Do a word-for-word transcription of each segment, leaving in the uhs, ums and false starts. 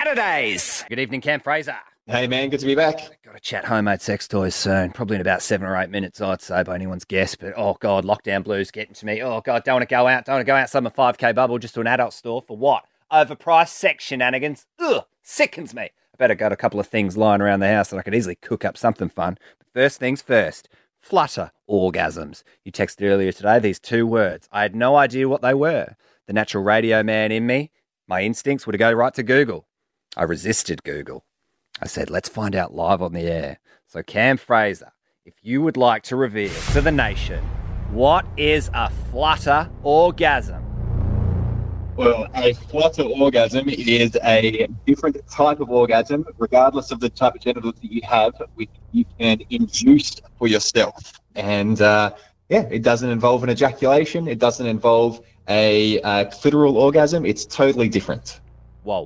Saturdays. Good evening, Cam Fraser. Hey, man, good to be back. Got to chat homemade sex toys soon, probably in about seven or eight minutes, I'd say, by anyone's guess. But, oh, God, lockdown blues getting to me. Oh, God, don't want to go out. Don't want to go outside my five K bubble just to an adult store for what? Overpriced sex shenanigans. Ugh, sickens me. I better got a couple of things lying around the house that I could easily cook up something fun. But first things first, flutter orgasms. You texted earlier today these two words. I had no idea what they were. The natural radio man in me, my instincts were to go right to Google. I resisted Google. I said, let's find out live on the air. So, Cam Fraser, if you would like to reveal to the nation, what is a flutter orgasm? Well, a flutter orgasm is a different type of orgasm, regardless of the type of genitals that you have, which you can induce for yourself. And, uh, yeah, it doesn't involve an ejaculation. It doesn't involve a uh, clitoral orgasm. It's totally different. Whoa.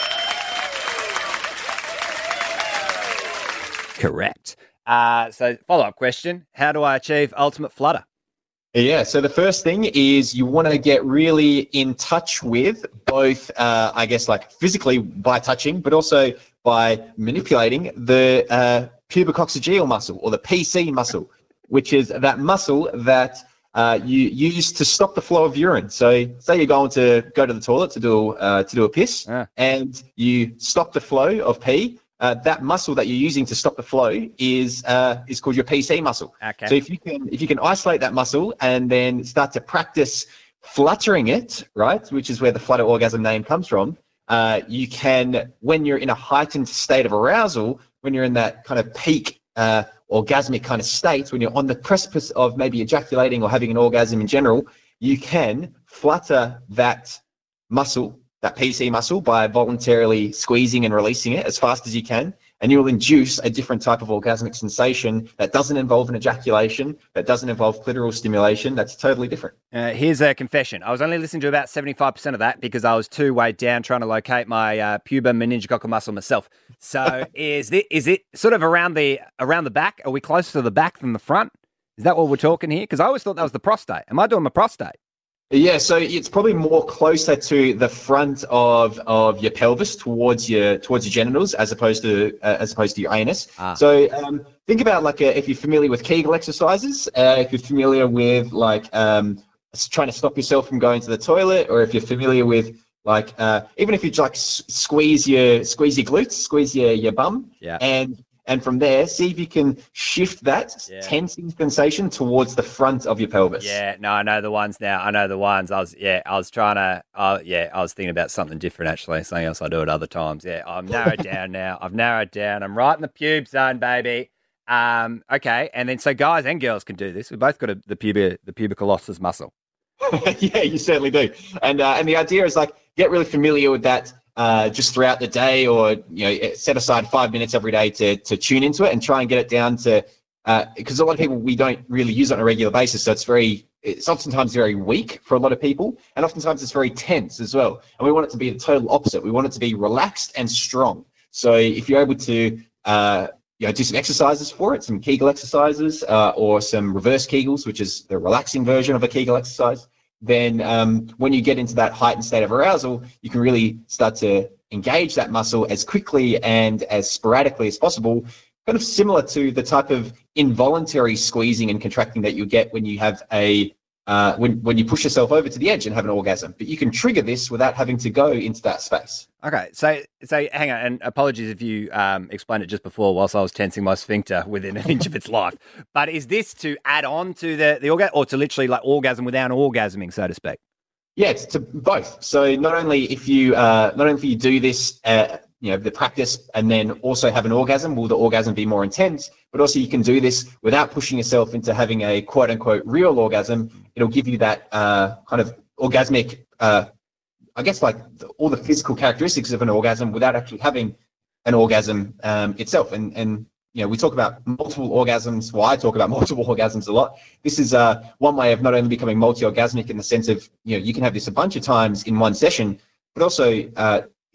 Correct. Uh, so follow-up question, how do I achieve ultimate flutter? Yeah, so the first thing is you want to get really in touch with both, uh, I guess, like physically by touching, but also by manipulating the uh, pubococcygeal muscle or the P C muscle, which is that muscle that uh, you use to stop the flow of urine. So say you're going to go to the toilet to do, uh, to do a piss ah. and you stop the flow of pee. Uh, that muscle that you're using to stop the flow is uh, is called your P C muscle. Okay. So if you can if you can isolate that muscle and then start to practice fluttering it, right, which is where the flutter orgasm name comes from, uh, you can, when you're in a heightened state of arousal, when you're in that kind of peak uh, orgasmic kind of state, when you're on the precipice of maybe ejaculating or having an orgasm in general, you can flutter that muscle, that P C muscle, by voluntarily squeezing and releasing it as fast as you can, and you will induce a different type of orgasmic sensation that doesn't involve an ejaculation, that doesn't involve clitoral stimulation. That's totally different. Uh, here's a confession. I was only listening to about seventy-five percent of that because I was too weighed down trying to locate my uh, pubomeningococcal muscle myself. So is it, is it sort of around the around the back? Are we closer to the back than the front? Is that what we're talking here? Because I always thought that was the prostate. Am I doing my prostate? Yeah, so it's probably more closer to the front of, of your pelvis towards your towards your genitals as opposed to uh, as opposed to your anus. Ah. So um, think about like a, if you're familiar with Kegel exercises, uh, if you're familiar with like um, trying to stop yourself from going to the toilet, or if you're familiar with like uh, even if you like s- squeeze your squeeze your glutes, squeeze your your bum, yeah, and And from there, see if you can shift that yeah. tensing sensation towards the front of your pelvis. Yeah, no, I know the ones now. I know the ones. I was, yeah, I was trying to, uh, yeah, I was thinking about something different actually, something else I do at other times. Yeah, I'm narrowed down now. I've narrowed down. I'm right in the pube zone, baby. Um, okay, and then so guys and girls can do this. We both got a, the pubic, the pubicolossus muscle. Yeah, you certainly do. And uh, and the idea is like get really familiar with that. Uh, just throughout the day, or you know, set aside five minutes every day to to tune into it and try and get it down to because uh, a lot of people, we don't really use it on a regular basis, so it's very it's oftentimes very weak for a lot of people, and oftentimes it's very tense as well. And we want it to be the total opposite. We want it to be relaxed and strong. So if you're able to uh, you know, do some exercises for it, some Kegel exercises, uh, or some reverse Kegels, which is the relaxing version of a Kegel exercise, then um, when you get into that heightened state of arousal, you can really start to engage that muscle as quickly and as sporadically as possible, kind of similar to the type of involuntary squeezing and contracting that you get when you have a uh, when when you push yourself over to the edge and have an orgasm. But you can trigger this without having to go into that space. Okay, so so hang on, and apologies if you um, explained it just before whilst I was tensing my sphincter within an inch of its life. But is this to add on to the the orgasm, or to literally like orgasm without orgasming, so to speak? Yeah, it's to both. So not only if you uh, not only if you do this, uh, you know, the practice, and then also have an orgasm, will the orgasm be more intense? But also you can do this without pushing yourself into having a quote unquote real orgasm. It'll give you that uh, kind of orgasmic, uh, I guess, like the, all the physical characteristics of an orgasm without actually having an orgasm um, itself. And and you know, we talk about multiple orgasms. Well, I talk about multiple orgasms a lot. This is uh, one way of not only becoming multi-orgasmic in the sense of, you know, you can have this a bunch of times in one session, but also uh,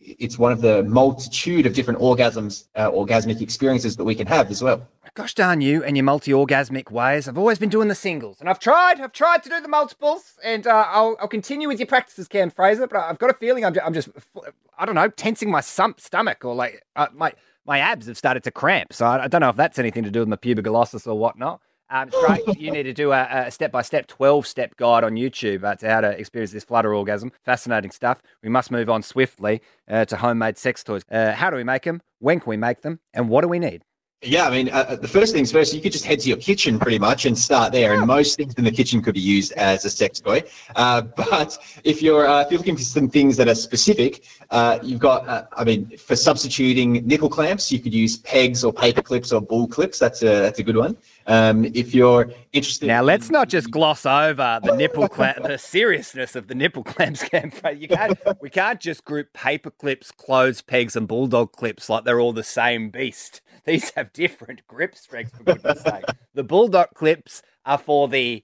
it's one of the multitude of different orgasms, uh, orgasmic experiences that we can have as well. Gosh darn you and your multi-orgasmic ways. I've always been doing the singles, and I've tried. I've tried to do the multiples, and uh, I'll, I'll continue with your practices, Cam Fraser. But I've got a feeling I'm, I'm just, I don't know, tensing my sump stomach, or like uh, my my abs have started to cramp. So I, I don't know if that's anything to do with my pubiglossus or whatnot. Um, it's great. You need to do a, a step-by-step, twelve-step guide on YouTube uh, to how to experience this flutter orgasm. Fascinating stuff. We must move on swiftly uh, to homemade sex toys. Uh, how do we make them? When can we make them? And what do we need? Yeah, I mean, uh, the first things first, you could just head to your kitchen pretty much and start there. And most things in the kitchen could be used as a sex toy. Uh, but if you're uh, if you're looking for some things that are specific, uh, you've got, uh, I mean, for substituting nipple clamps, you could use pegs or paper clips or bull clips. That's a that's a good one. Um, if you're interested, now let's not just gloss over the nipple clamp, the seriousness of the nipple clamps. You can't, we can't just group paper clips, clothes pegs, and bulldog clips like they're all the same beast. These have different grip strengths, for goodness sake. The bulldog clips are for the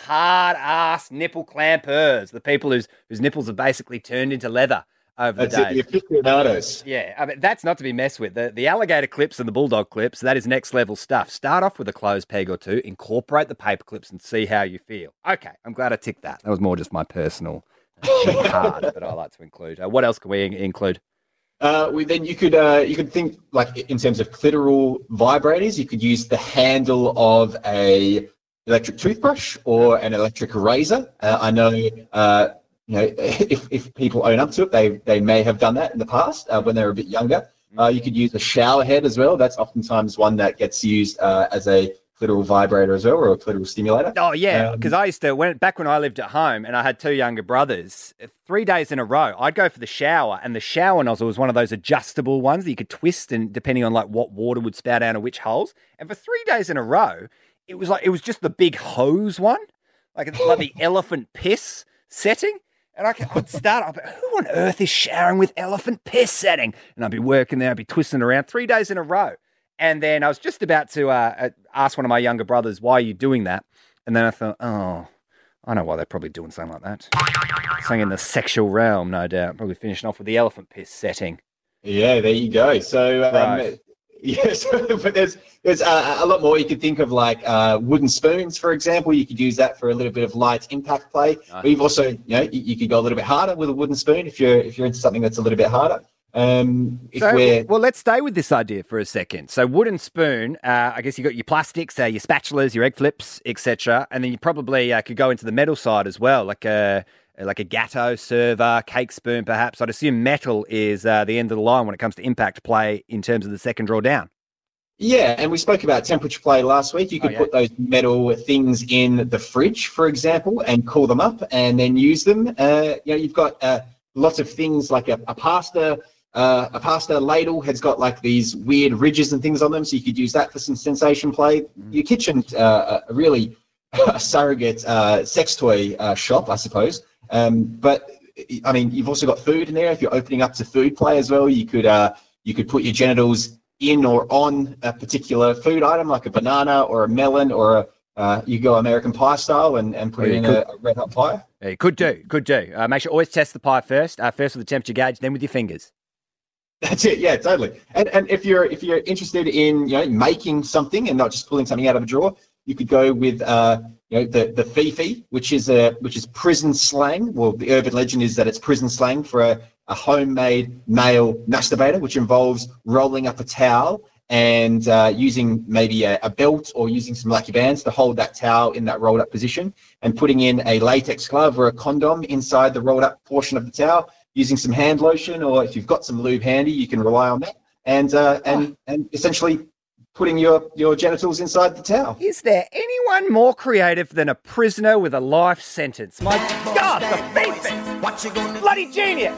hard-ass nipple clampers, the people whose whose nipples have basically turned into leather over that's the day. It, the aficionados. Yeah, I mean, that's not to be messed with. The, the alligator clips and the bulldog clips, that is next-level stuff. Start off with a clothes peg or two, incorporate the paper clips, and see how you feel. Okay, I'm glad I ticked that. That was more just my personal uh, card that I like to include. Uh, what else can we in- include? Uh, we, then you could uh, you could think like in terms of clitoral vibrators. You could use the handle of a electric toothbrush or an electric razor. Uh, I know uh, you know if, if people own up to it, they they may have done that in the past uh, when they were a bit younger. Uh, you could use a shower head as well. That's oftentimes one that gets used uh, as a clitoral vibrator as well, or a clitoral stimulator. Oh yeah, Um, because I used to when back when I lived at home and I had two younger brothers. Three days in a row, I'd go for the shower, and the shower nozzle was one of those adjustable ones that you could twist, and depending on like what water would spout out of which holes. And for three days in a row, it was like it was just the big hose one, like like the elephant piss setting. And I would start up, who on earth is showering with elephant piss setting? And I'd be working there, I'd be twisting around three days in a row. And then I was just about to uh, ask one of my younger brothers, why are you doing that? And then I thought, oh, I know why they're probably doing something like that. Something in the sexual realm, no doubt. Probably finishing off with the elephant piss setting. Yeah, there you go. So, um, Right. yes, but there's there's uh, a lot more. You could think of like uh, wooden spoons, for example. You could use that for a little bit of light impact play. Nice. We've also, you know, you, you could go a little bit harder with a wooden spoon if you're if you're into something that's a little bit harder. Um, if So, we're well, let's stay with this idea for a second. So, wooden spoon, uh, I guess you got your plastics, uh, your spatulas, your egg flips, et cetera. And then you probably uh, could go into the metal side as well, like a like a gatto server, cake spoon, perhaps. I'd assume metal is uh, the end of the line when it comes to impact play in terms of the second draw down. Yeah, and we spoke about temperature play last week. You could Oh, yeah. put those metal things in the fridge, for example, and cool them up and then use them. Uh, you know, you've got uh, lots of things like a, a pasta uh, a pasta ladle has got like these weird ridges and things on them, so you could use that for some sensation play. Mm. Your kitchen, uh, a really a surrogate uh, sex toy uh, shop, I suppose. Um, but I mean, you've also got food in there. If you're opening up to food play as well, you could uh, you could put your genitals in or on a particular food item, like a banana or a melon, or a, uh, you go American Pie style and, and put Yeah, it in you a, a red hot pie. Yeah, you could do, could do. Uh, make sure always test the pie first. Uh, first with the temperature gauge, then with your fingers. That's it. Yeah, totally. And and if you're if you're interested in you know making something and not just pulling something out of a drawer, you could go with uh, you know the the fifi, which is a which is prison slang. Well, the urban legend is that it's prison slang for a, a homemade male masturbator, which involves rolling up a towel and uh, using maybe a, a belt or using some lucky bands to hold that towel in that rolled up position, and putting in a latex glove or a condom inside the rolled up portion of the towel, using some hand lotion, or if you've got some lube handy, you can rely on that, and uh, and Oh. and essentially putting your, your genitals inside the towel. Is there anyone more creative than a prisoner with a life sentence? My God, the fifi! Bloody genius!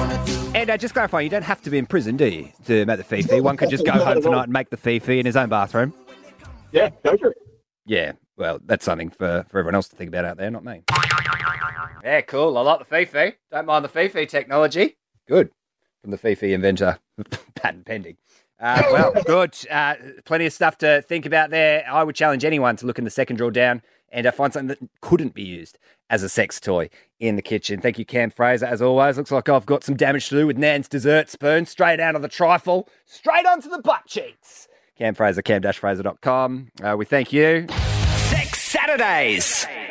And uh, just clarifying, you don't have to be in prison, do you, to make the fifi? One could just go Not home at all. tonight and make the fifi in his own bathroom. Yeah, go for it. Yeah, well, that's something for, for everyone else to think about out there, not me. Yeah, cool. I like the fifi. Don't mind the fifi technology. Good. From the fifi inventor, patent pending. Uh, well, good. Uh, plenty of stuff to think about there. I would challenge anyone to look in the second draw down and uh, find something that couldn't be used as a sex toy in the kitchen. Thank you, Cam Fraser, as always. Looks like I've got some damage to do with Nan's dessert spoon. Straight out of the trifle, straight onto the butt cheeks. Cam Fraser, cam dash fraser dot com. Uh, we thank you. Sex Saturdays.